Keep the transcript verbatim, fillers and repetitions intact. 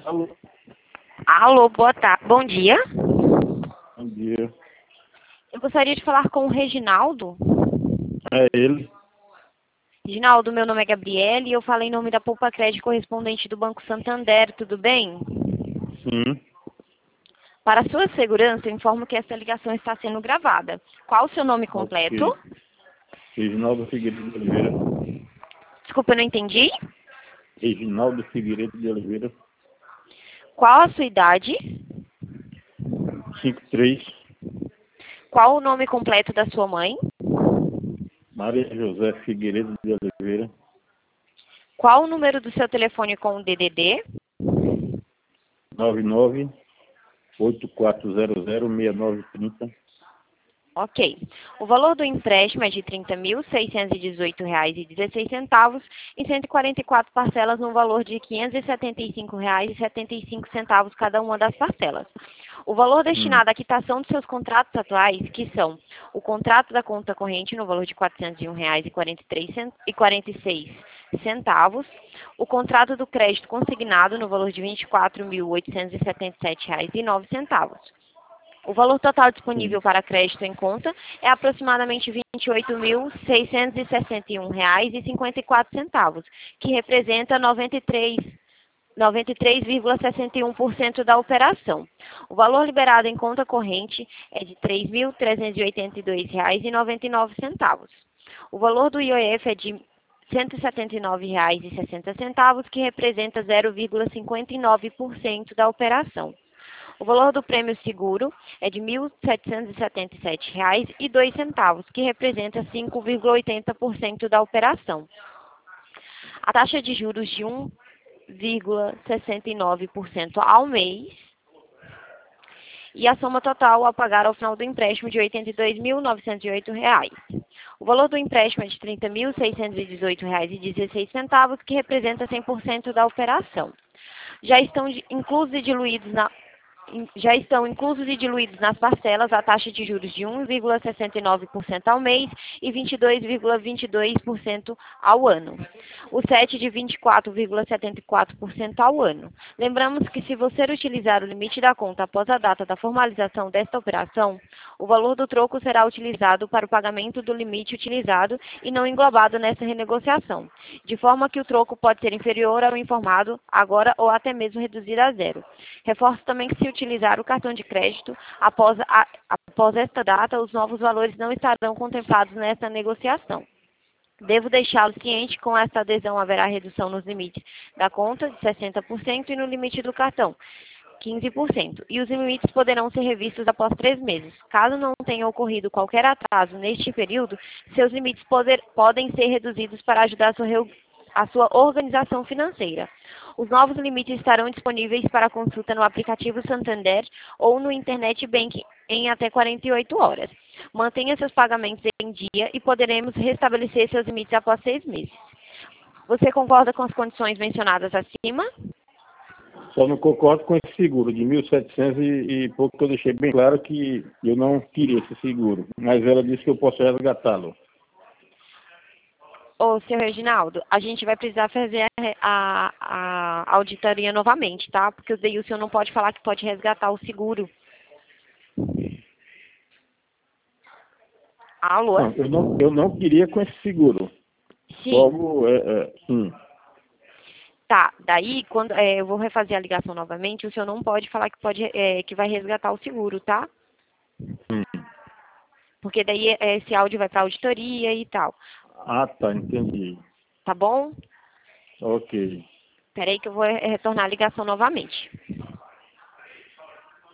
Alô, Alô, boa tarde. Bom dia. bom dia. Eu gostaria de falar com o Reginaldo. É ele? Reginaldo, meu nome é Gabriele e eu falo em nome da Poupa Crédito correspondente do Banco Santander, tudo bem? Sim. Para sua segurança, eu informo que essa ligação está sendo gravada. Qual o seu nome completo? Ok. Reginaldo Figueiredo de Oliveira. Desculpa, eu não entendi. Reginaldo Figueiredo de Oliveira. Qual a sua idade? cinquenta e três. Qual o nome completo da sua mãe? Maria José Figueiredo de Oliveira. Qual o número do seu telefone com o D D D? nove nove oito quatro zero zero seis nove três zero. Ok. O valor do empréstimo é de trinta mil seiscentos e dezoito reais e dezesseis centavos em cento e quarenta e quatro parcelas no valor de quinhentos e setenta e cinco reais e setenta e cinco centavos cada uma das parcelas. O valor Hum. destinado à quitação dos seus contratos atuais, que são o contrato da conta corrente no valor de quatrocentos e um reais e quarenta e três e quarenta e seis centavos, o contrato do crédito consignado no valor de vinte e quatro mil oitocentos e setenta e sete reais e nove centavos. O valor total disponível Sim. para crédito em conta é aproximadamente vinte e oito mil seiscentos e sessenta e um reais e cinquenta e quatro centavos, que representa noventa e três vírgula sessenta e um por cento da operação. O valor liberado em conta corrente é de três mil trezentos e oitenta e dois reais e noventa e nove centavos. O valor do I O F é de cento e setenta e nove reais e sessenta centavos, que representa zero vírgula cinquenta e nove por cento da operação. O valor do prêmio seguro é de mil setecentos e setenta e sete reais e dois centavos, que representa cinco vírgula oitenta por cento da operação. A taxa de juros de um vírgula sessenta e nove por cento ao mês e a soma total a pagar ao final do empréstimo de oitenta e dois mil novecentos e oito reais. O valor do empréstimo é de trinta mil seiscentos e dezoito reais e dezesseis centavos, que representa cem por cento da operação. Já estão inclusos e diluídos na Já estão inclusos e diluídos nas parcelas a taxa de juros de um vírgula sessenta e nove por cento ao mês e vinte e dois vírgula vinte e dois por cento ao ano. O S E T de vinte e quatro vírgula setenta e quatro por cento ao ano. Lembramos que se você utilizar o limite da conta após a data da formalização desta operação, o valor do troco será utilizado para o pagamento do limite utilizado e não englobado nessa renegociação, de forma que o troco pode ser inferior ao informado agora ou até mesmo reduzido a zero. Reforço também que se utilizar o cartão de crédito após, a, após esta data, os novos valores não estarão contemplados nessa negociação. Devo deixá-lo ciente que com esta adesão haverá redução nos limites da conta de sessenta por cento e no limite do cartão, quinze por cento, e os limites poderão ser revistos após três meses. Caso não tenha ocorrido qualquer atraso neste período, seus limites poder, podem ser reduzidos para ajudar a sua, a sua organização financeira. Os novos limites estarão disponíveis para consulta no aplicativo Santander ou no Internet Banking em até quarenta e oito horas. Mantenha seus pagamentos em dia e poderemos restabelecer seus limites após seis meses. Você concorda com as condições mencionadas acima? Só não concordo com esse seguro de mil e setecentos e, e pouco, que eu deixei bem claro que eu não queria esse seguro. Mas ela disse que eu posso resgatá-lo. Ô, seu Reginaldo, a gente vai precisar fazer a, a, a auditoria novamente, tá? Porque daí o senhor não pode falar que pode resgatar o seguro. Alô? Não, eu não, eu não queria com esse seguro. Sim. Como, é, é, sim. Tá, daí quando é, eu vou refazer a ligação novamente, o senhor não pode falar que, pode, é, que vai resgatar o seguro, tá? Hum. Porque daí é, esse áudio vai para auditoria e tal. Ah, tá, entendi. Tá bom? Ok. Espera aí que eu vou é, retornar a ligação novamente.